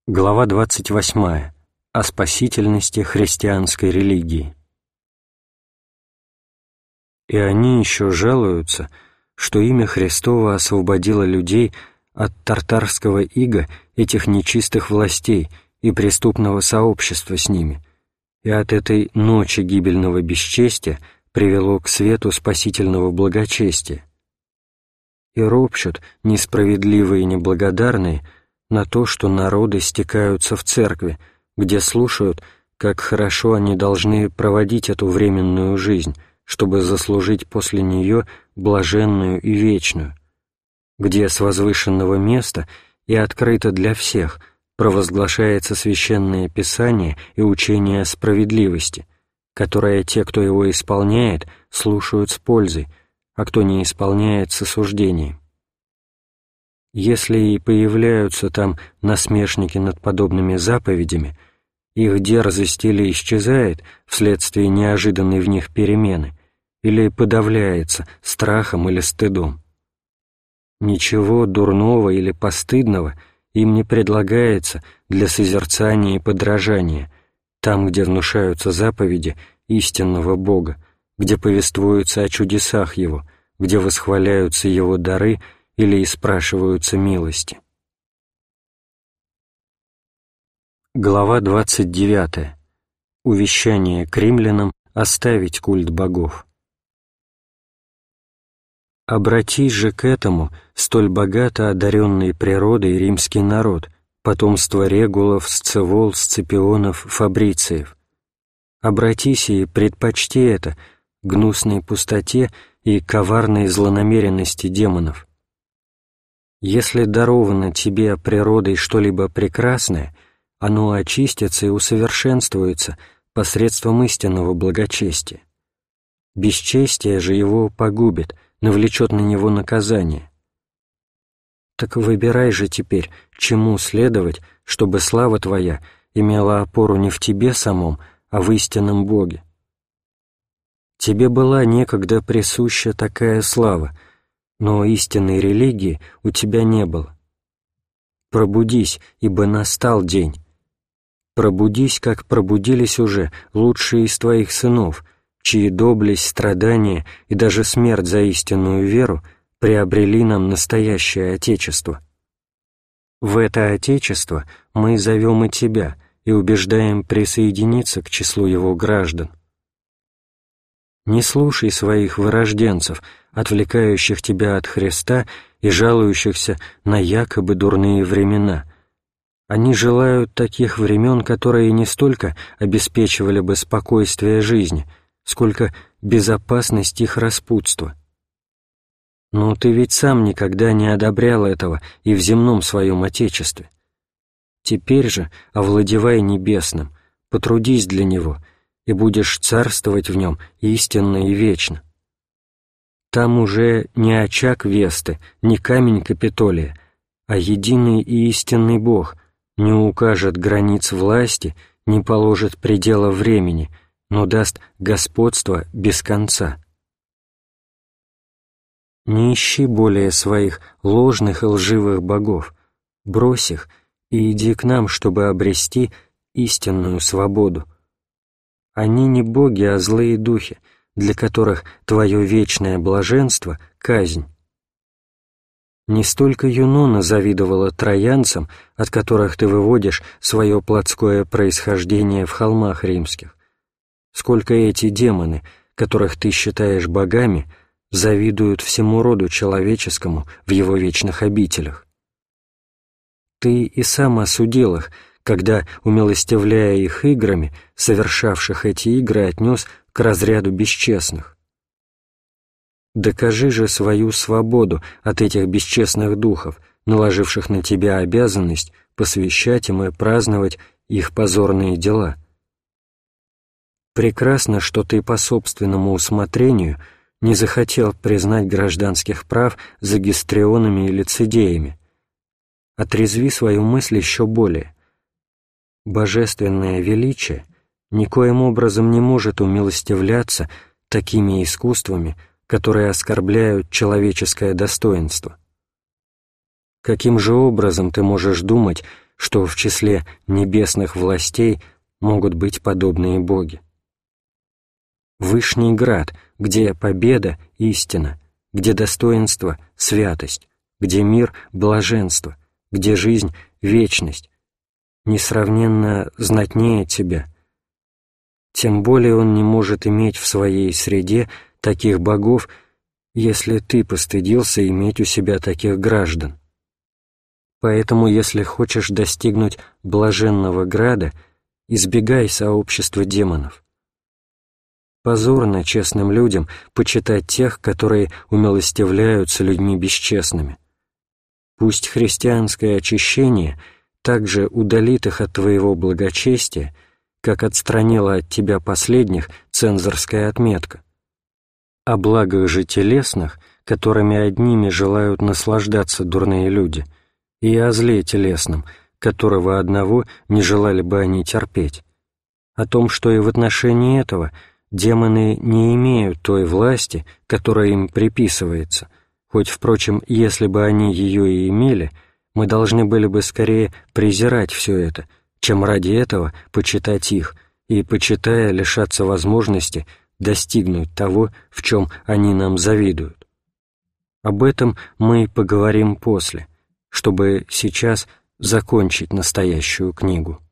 Глава 28. О спасительности христианской религии. И они еще жалуются, что имя Христово освободило людей от тартарского ига этих нечистых властей и преступного сообщества с ними, и от этой ночи гибельного бесчестия привело к свету спасительного благочестия. И ропщут несправедливые и неблагодарные на то, что народы стекаются в церкви, где слушают, как хорошо они должны проводить эту временную жизнь, чтобы заслужить после нее блаженную и вечную, где с возвышенного места и открыто для всех провозглашается священное Писание и учение о справедливости, которое те, кто его исполняет, слушают с пользой, а кто не исполняет, с осуждением. Если и появляются там насмешники над подобными заповедями, их дерзость или исчезает вследствие неожиданной в них перемены, или подавляется страхом или стыдом. Ничего дурного или постыдного им не предлагается для созерцания и подражания, там, где внушаются заповеди истинного Бога, где повествуются о чудесах Его, где восхваляются Его дары или испрашиваются милости. Глава 29. Увещание к римлянам оставить культ богов. «Обратись же к этому столь богато одаренный природой римский народ, потомство Регулов, Сцевол, Сципионов, Фабрициев. Обратись и предпочти это гнусной пустоте и коварной злонамеренности демонов. Если даровано тебе природой что-либо прекрасное, оно очистится и усовершенствуется посредством истинного благочестия. Бесчестие же его погубит, навлечет на него наказание. Так выбирай же теперь, чему следовать, чтобы слава твоя имела опору не в тебе самом, а в истинном Боге. Тебе была некогда присуща такая слава, но истинной религии у тебя не было. Пробудись, ибо настал день. Пробудись, как пробудились уже лучшие из твоих сынов, чьи доблесть, страдания и даже смерть за истинную веру приобрели нам настоящее Отечество. В это Отечество мы зовем и тебя и убеждаем присоединиться к числу его граждан. Не слушай своих вырожденцев, отвлекающих тебя от Христа и жалующихся на якобы дурные времена. Они желают таких времен, которые не столько обеспечивали бы спокойствие жизни, сколько безопасность их распутства. Но ты ведь сам никогда не одобрял этого и в земном своем Отечестве. Теперь же овладевай небесным, потрудись для него, и будешь царствовать в нем истинно и вечно. Там уже не очаг Весты, не камень Капитолия, а единый и истинный Бог не укажет границ власти, не положит предела времени, но даст господство без конца. Не ищи более своих ложных и лживых богов, брось их и иди к нам, чтобы обрести истинную свободу. Они не боги, а злые духи, для которых твое вечное блаженство — казнь. Не столько Юнона завидовала троянцам, от которых ты выводишь свое плотское происхождение в холмах римских, сколько эти демоны, которых ты считаешь богами, завидуют всему роду человеческому в его вечных обителях. Ты и сам осудил их, когда, умилостивляя их играми, совершавших эти игры отнес к разряду бесчестных. Докажи же свою свободу от этих бесчестных духов, наложивших на тебя обязанность посвящать им и праздновать их позорные дела. Прекрасно, что ты по собственному усмотрению не захотел признать гражданских прав за гистрионами и лицедеями. Отрезви свою мысль еще более. Божественное величие никоим образом не может умилостивляться такими искусствами, которые оскорбляют человеческое достоинство. Каким же образом ты можешь думать, что в числе небесных властей могут быть подобные боги. Вышний град, где победа — истина, где достоинство — святость, где мир — блаженство, где жизнь — вечность, несравненно знатнее тебя. Тем более он не может иметь в своей среде таких богов, если ты постыдился иметь у себя таких граждан. Поэтому, если хочешь достигнуть блаженного града, избегай сообщества демонов. Позорно честным людям почитать тех, которые умилостивляются людьми бесчестными. Пусть христианское очищение также удалит их от твоего благочестия, как отстранила от тебя последних цензорская отметка. О благах же телесных, которыми одними желают наслаждаться дурные люди, и о зле телесном, которого одного не желали бы они терпеть, о том, что и в отношении этого демоны не имеют той власти, которая им приписывается, хоть, впрочем, если бы они ее и имели, мы должны были бы скорее презирать все это, чем ради этого почитать их, и, почитая, лишаться возможности достигнуть того, в чем они нам завидуют. Об этом мы поговорим после, чтобы сейчас закончить настоящую книгу.